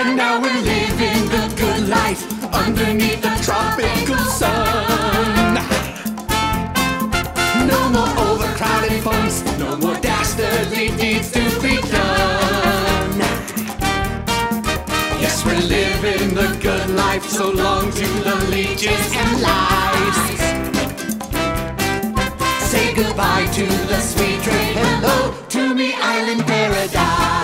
Now we're living the good life underneath the tropical sun. No more overcrowded funks, no more dastardly deeds to be done. Yes, we're living the good life, so long to the leeches and lies. Say goodbye to the sweet drink, hello to me island paradise.